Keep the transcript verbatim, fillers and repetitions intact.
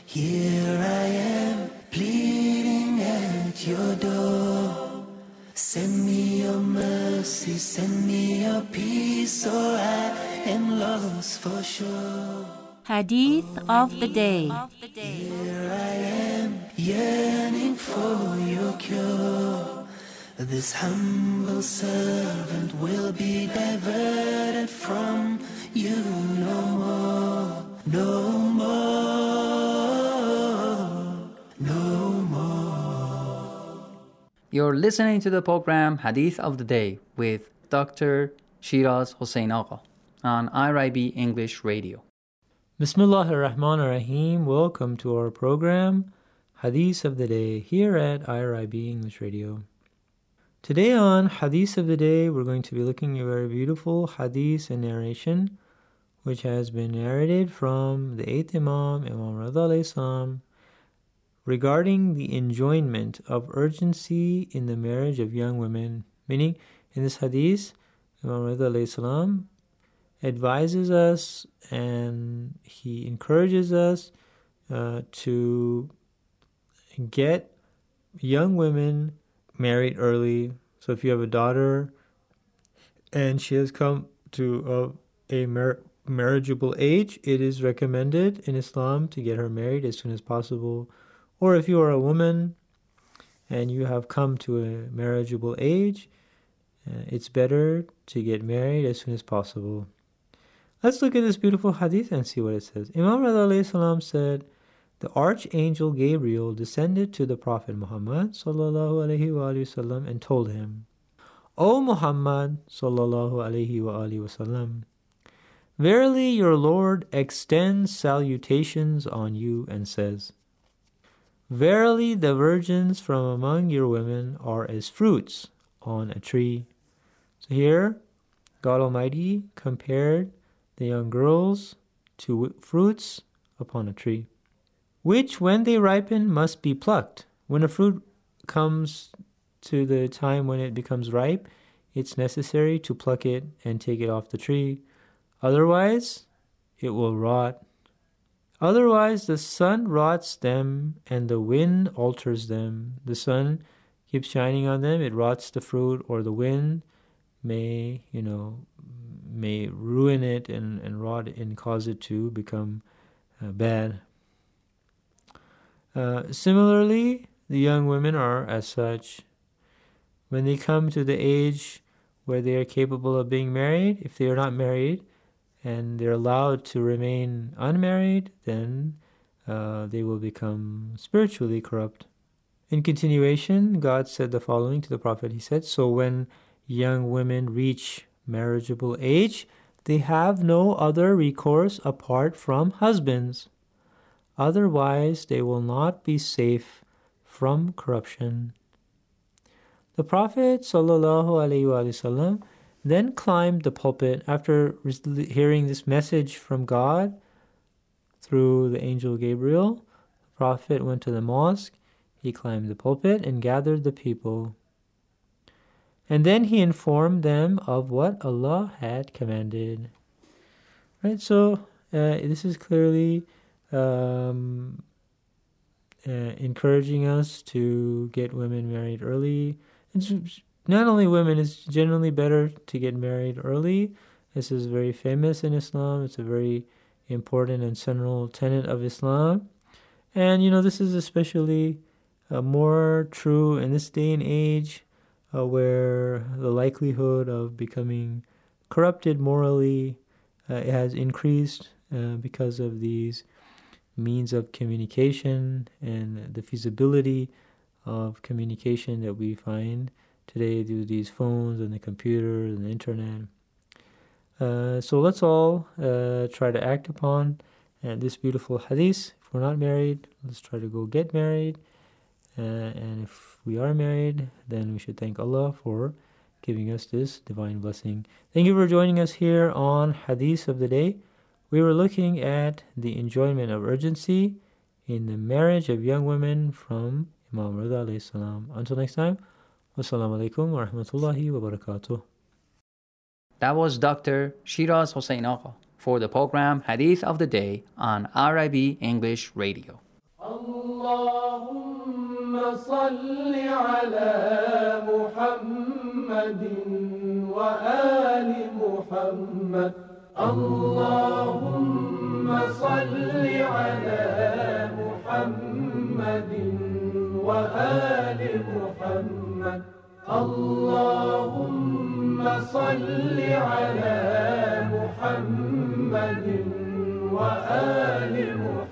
Here I am, pleading at your door. Send me your mercy, send me your peace, or I am lost for sure. Hadith of the Day. Here I am, yearning for your cure. This humble servant will be diverted from you no more, no more, no more. You're listening to the program Hadith of the Day with Doctor Shiraz Hossein Agha on I R I B English Radio. Bismillah ar-Rahman ar-Rahim. Welcome to our program Hadith of the Day here at I R I B English Radio. Today on Hadith of the Day, we're going to be looking at a very beautiful hadith and narration which has been narrated from the eighth Imam, Imam Rida alayhi salam, regarding the enjoinment of urgency in the marriage of young women. Meaning, in this hadith, Imam Rida alayhi salam advises us and he encourages us uh, to get young women married early. So if you have a daughter and she has come to a, a mar- marriageable age, it is recommended in Islam to get her married as soon as possible. Or if you are a woman and you have come to a marriageable age, uh, it's better to get married as soon as possible. Let's look at this beautiful hadith and see what it says. Imam Rida alayhi salam said, the archangel Gabriel descended to the Prophet Muhammad sallallahu alaihi wasallam and told him, O Muhammad sallallahu alaihi wasallam, verily your Lord extends salutations on you and says, verily the virgins from among your women are as fruits on a tree. So here, God Almighty compared the young girls to fruits upon a tree, which when they ripen must be plucked. When a fruit comes to the time when it becomes ripe, it's necessary to pluck it and take it off the tree. Otherwise, it will rot. Otherwise, the sun rots them and the wind alters them. The sun keeps shining on them, it rots the fruit, or the wind may, you know, may ruin it and, and rot it and cause it to become uh, bad. Uh, similarly, the young women are as such. When they come to the age where they are capable of being married, if they are not married and they're allowed to remain unmarried, then uh, they will become spiritually corrupt. In continuation, God said the following to the Prophet. He said, so when young women reach marriageable age, they have no other recourse apart from husbands. Otherwise, they will not be safe from corruption. The Prophet sallallahu alaihi wasallam then climbed the pulpit after hearing this message from God through the angel Gabriel. The Prophet went to the mosque, he climbed the pulpit and gathered the people. And then he informed them of what Allah had commanded. Right, so uh, this is clearly Um, uh, encouraging us to get women married early. It's not only women, it's generally better to get married early. This is very famous in Islam. It's a very important and central tenet of Islam. And, you know, this is especially uh, more true in this day and age uh, where the likelihood of becoming corrupted morally uh, has increased uh, because of these means of communication and the feasibility of communication that we find today through these phones and the computers and the internet. Uh, so let's all uh, try to act upon uh, this beautiful hadith. If we're not married, let's try to go get married. Uh, and if we are married, then we should thank Allah for giving us this divine blessing. Thank you for joining us here on Hadith of the Day. We were looking at the enjoyment of urgency in the marriage of young women from Imam Rida alayhi salam. Until next time, wassalamu alaikum wa rahmatullahi wa barakatuh. That was Doctor Shiraz Hossein Agha for the program Hadith of the Day on I R I B English Radio. اللهم صل على محمد وآل محمد اللهم صل على محمد وآل محمد اللهم صل على محمد وآل محمد